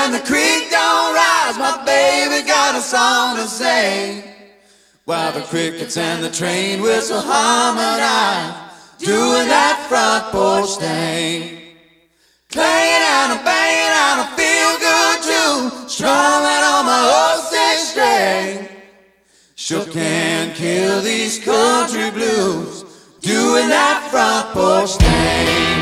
and the creek don't rise, my baby got a song to sing. While the crickets and the train whistle harmonize, doing that front porch thing. Clanging and a banging and a feel-good tune, strumming on my old six string. Sure can kill these country blues, doing that front porch thing.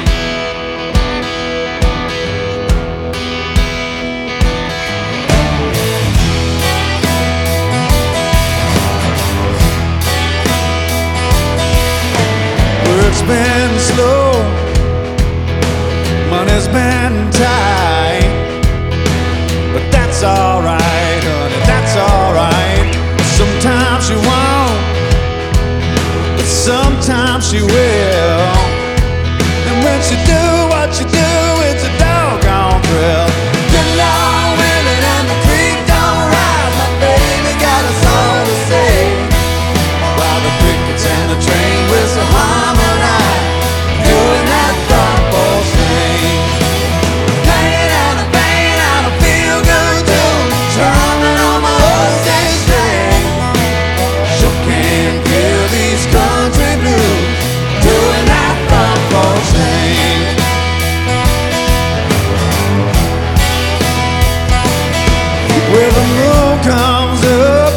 Work's been slow, money's been tight, but that's alright, honey, that's alright. Sometimes she won't, but sometimes she will. And when she do what you do, it's a doggone thrill. Good Lord willing and the creek don't rise, my baby got a song to say. While the crickets and the train whistle harmonize, doing that front porch thing. Banging and a banging and a feel good tune, strumming on my old six string. Sure can kill these country blues, doing that front porch thing. When the moon comes up,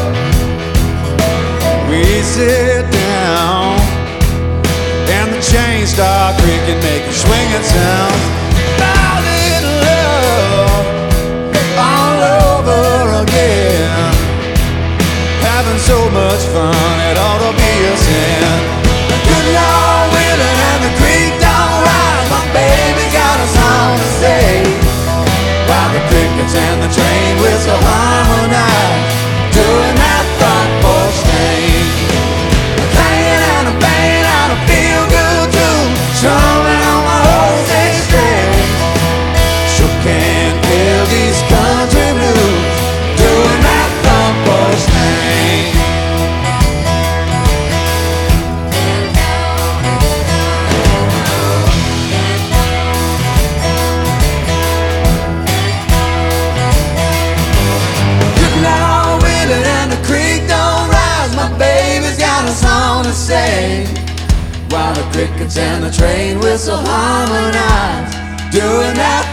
we sit down, and the chains start creaking, making swinging sounds. Fall in love all over again, having so much fun it ought to be a sin. Good Lord willing and the creek don't rise, my baby got a song to say. While the crickets and the train whistle harmonize, doing that front porch thing. Clanging and a banging and a feel good tune, strumming on my old six string. Sure can kill these country blues, doing that front porch thing. Good Lord willing and the creek don't rise, my baby's got a song to say. While the crickets and the train whistle harmonize, doing that